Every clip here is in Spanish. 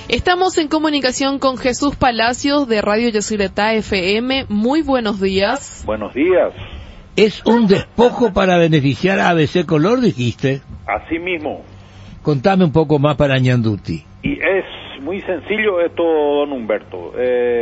Estamos en comunicación con Jesús Palacios de Radio Yacyretá FM. Muy buenos días. Buenos días. Es un despojo para beneficiar a ABC Color, dijiste. Así mismo. Contame un poco más para Ñanduti. Y es muy sencillo esto, don Humberto.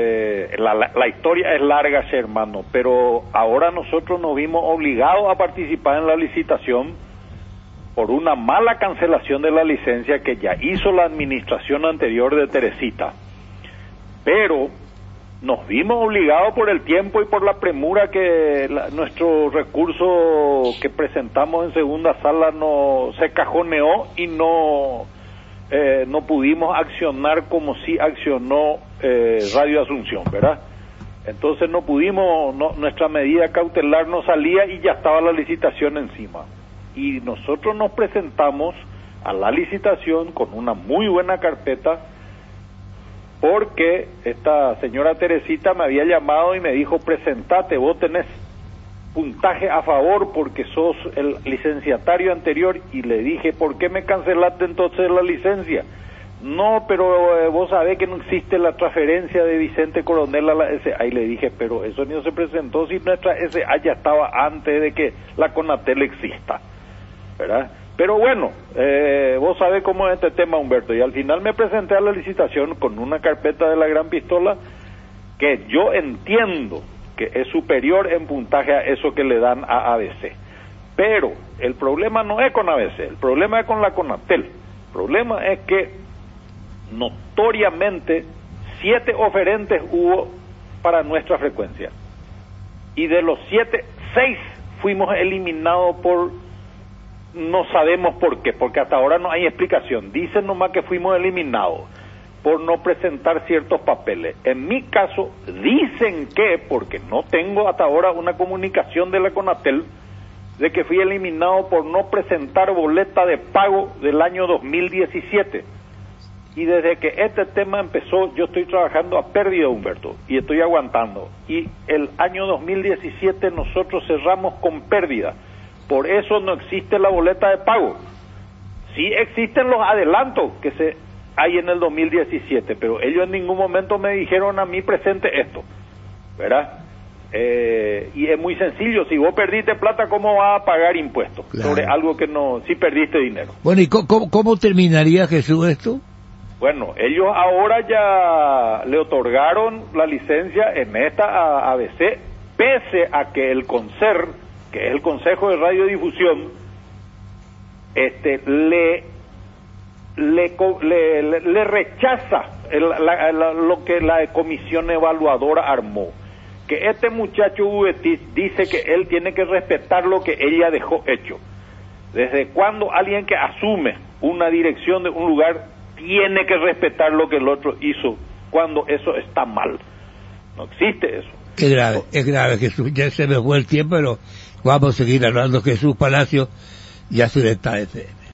La historia es larga, hermano, pero ahora nosotros nos vimos obligados a participar en la licitación por una mala cancelación de la licencia que ya hizo la administración anterior de Teresita. Pero nos vimos obligados por el tiempo y por la premura que nuestro recurso que presentamos en segunda sala se cajoneó y no pudimos accionar como sí accionó Radio Asunción, ¿verdad? Entonces no pudimos, nuestra medida cautelar no salía y ya estaba la licitación encima. Y nosotros nos presentamos a la licitación con una muy buena carpeta, porque esta señora Teresita me había llamado y me dijo: presentate, vos tenés puntaje a favor porque sos el licenciatario anterior. Y le dije: ¿por qué me cancelaste entonces la licencia? No, pero vos sabés que no existe la transferencia de Vicente Coronel a la SA. Y le dije: pero eso no se presentó si nuestra SA ya estaba antes de que la Conatel exista, ¿verdad? Pero bueno, vos sabés cómo es este tema, Humberto, y al final me presenté a la licitación con una carpeta de la Gran Pistola que yo entiendo que es superior en puntaje a eso que le dan a ABC. Pero el problema no es con ABC, el problema es con la Conatel. El problema es que notoriamente 7 oferentes hubo para nuestra frecuencia, y de los 7, 6 fuimos eliminados por... no sabemos por qué, porque hasta ahora no hay explicación. Dicen nomás que fuimos eliminados por no presentar ciertos papeles. En mi caso, dicen que, porque no tengo hasta ahora una comunicación de la Conatel, de que fui eliminado por no presentar boleta de pago del año 2017. Y desde que este tema empezó, yo estoy trabajando a pérdida, Humberto, y estoy aguantando. Y el año 2017 nosotros cerramos con pérdida. Por eso no existe la boleta de pago. Sí existen los adelantos que hay en el 2017, pero ellos en ningún momento me dijeron a mí: presente esto, ¿verdad? Y es muy sencillo: si vos perdiste plata, ¿cómo vas a pagar impuestos? Claro. Sobre algo que no, si perdiste dinero. Bueno, ¿y cómo terminaría, Jesús, esto? Bueno, ellos ahora ya le otorgaron la licencia en esta a ABC, pese a que el CONCER, que es el Consejo de Radiodifusión, le rechaza lo que la comisión evaluadora armó, que este muchacho Ubetis dice que él tiene que respetar lo que ella dejó hecho. ¿Desde cuándo alguien que asume una dirección de un lugar tiene que respetar lo que el otro hizo cuando eso está mal? No existe eso. Es grave, Jesús. Ya se me fue el tiempo, pero vamos a seguir hablando. Jesús Palacios, Yacyretá FM.